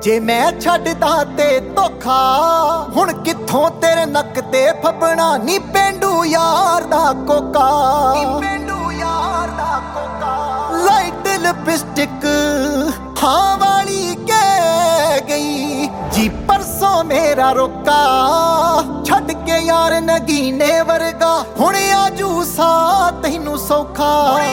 जे मैं छड्डदा ते धोखा हुण कित्थों तेरे नक ते फबना नी पेंडू यार दा कोका लाइट लिपस्टिक हाँ वाली कह गई जी परसों मेरा रोका छड्ड के यार नगीने वर्गा हुण आजू सा तैनू सौखा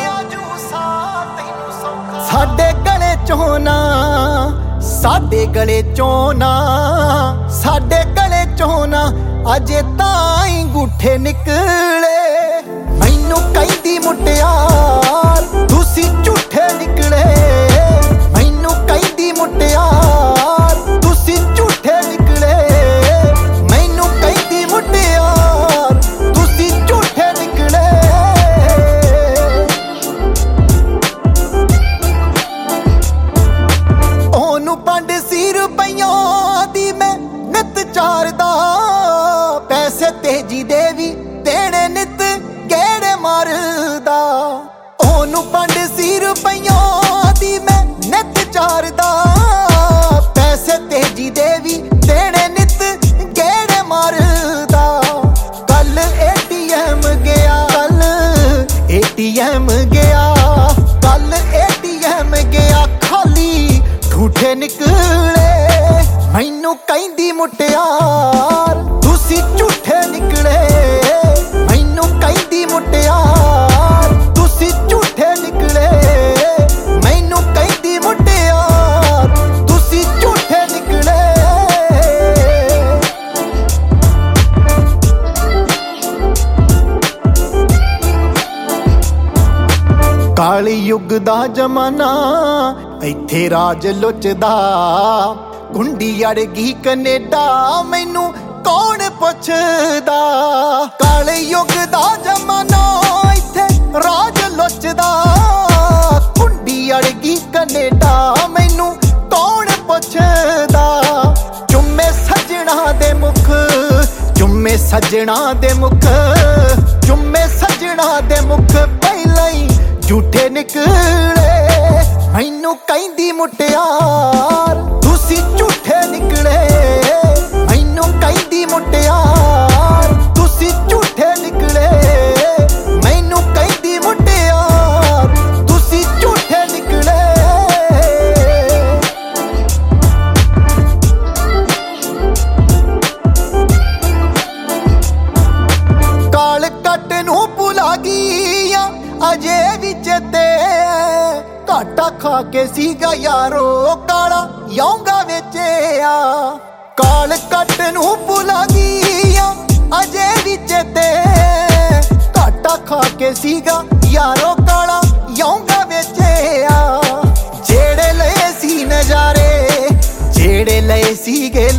साडे गले चों ना साडे गले चों ना साडे गले चों ना अजे ताईं गुठे निकले मैनू कहंदी मुटियार तुसी झूठे निकले मैनू कहंदी मुटियार तुसी झूठे निकले मैनू कहंदी मुटियार तुसी झूठे निकले ओनू 500 रुपइयां दी मैं नित चारदा पैसे तेजी देवी देने नित गेड़े मारदा ओनू 500 रुपइयां दी मैं नित चारदा पैसे तेजी देवी देने नित गेड़े मारदा कल ATM गया कल ATM गया कल ATM गया खाली ठूठे निकले मैनू कहंदी मुटियार तुसी झूठे निकले मैनू कहंदी मुटियार तुसी झूठे निकले मैनू कहंदी मुटियार तुसी झूठे निकले काली युग दा जमाना इत्थे राज लुचदा गुंडी अड़गी कनेडा मैनू कौन पुछदा काले युग दा जमाना इत्थे राज लुचदा गुंडी अड़गी कनेडा मैनू कौन पुछदा चुम्मे सजना दे मुख चुम्मे सजना दे मुख चुम्मे सजना दे मुख पहला ही झूठे निकले मैनू कहंदी मुटियार तुसी झूठे निकले मैनू कहंदी मुटियार तुसी झूठे निकले मैनू कहंदी मुटियार तुसी झूठे निकले काल कट नू भुला गईया अजे भी चेते घाटा खा के सीगा यारो काला यौंगा वेचेया काल कट नू भुला गईया अजे भी चेते घाटा खा के सीगा यारो काला यौंगा वेचेया जेड़े लए सी नजारे जेड़े लए सीगे